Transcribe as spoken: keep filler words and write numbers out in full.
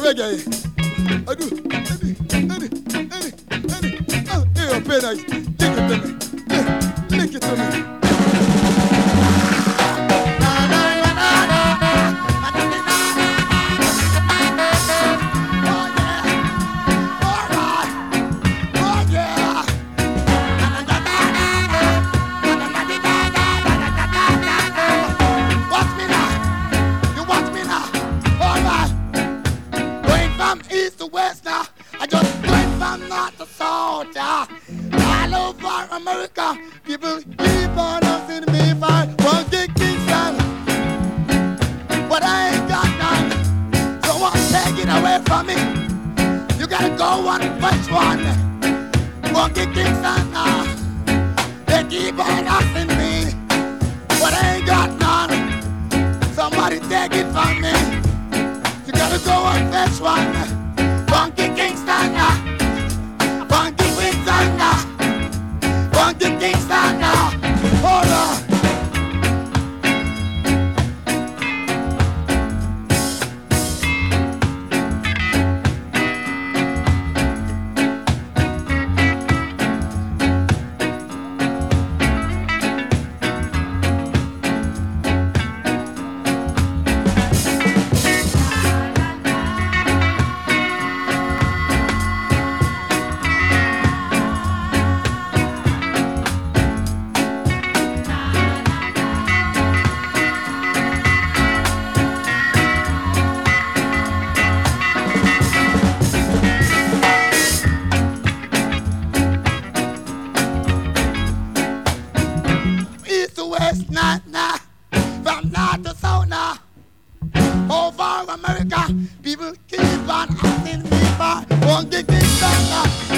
reggae. I do. Any, any, any, any. Oh, hey, you're very nice. Lick it to me. Yeah, lick it to me. America, people keep on asking me if I want to Kingston, but I ain't got none, so won't take it away from me. You gotta go on which one, Funky Kingston now. They keep on asking me, but I ain't got none. Somebody take it from me. You gotta go on which one, Funky Kingston now, Funky Kingston now. Funky Kingston now, hold on. Over America, people keep on asking me for one gig in